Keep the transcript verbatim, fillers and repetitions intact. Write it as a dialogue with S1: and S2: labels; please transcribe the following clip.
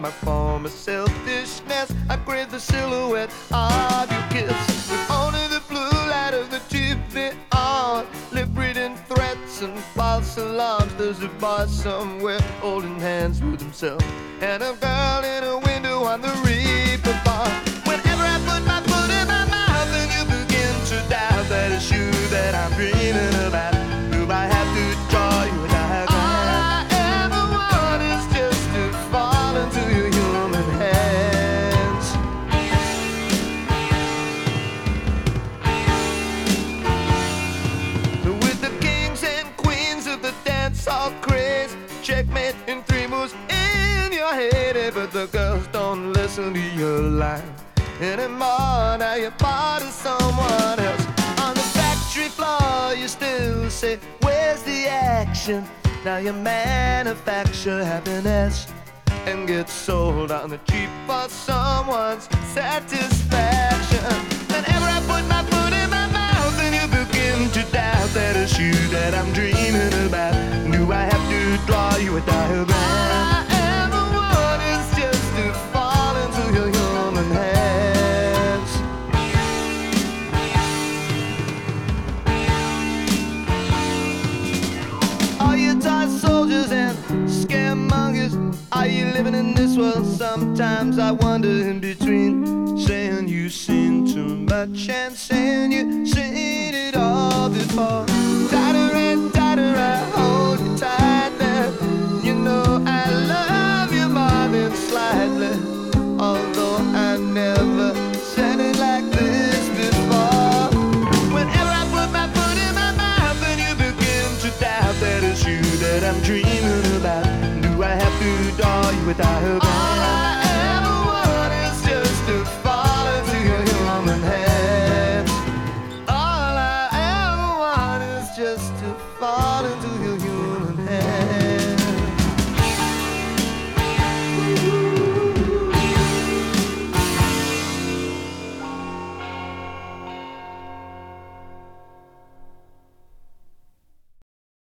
S1: my former selfishness. I crave the silhouette of your kiss, with only the blue light of the T V on, lip-reading threats and false alarms. There's a boy somewhere holding hands with himself, and a girl in a window on the reaper bar. Whenever I put my foot in my mouth and you begin to doubt that it's you that I'm dreaming about, do I have to draw you a diagram? All I ever want is just to fall into your human hands. With the kings and queens of the dance hall craze, checkmate in three moves in your head. But the girls don't listen to your line anymore. Now you're part of someone else. On the factory floor you still say, where's the action? Now you manufacture happiness and get sold on the cheap for someone's satisfaction. Whenever I put my foot in my mouth and you begin to doubt that it's you that I'm dreaming about, do I have to draw you a diagram? All I ever want is just to fall into your human hands. Are you toy soldiers and scaremongers? Are you living in this world? Sometimes I wonder in between, saying you've seen too much and saying you've seen it all before. Tighter and tighter I hold you tight there. You know I love you more than slightly, although I never said it like this before. Whenever I put my foot in my mouth and you begin to doubt that it's you that I'm dreaming about, do I have to draw you a diagram?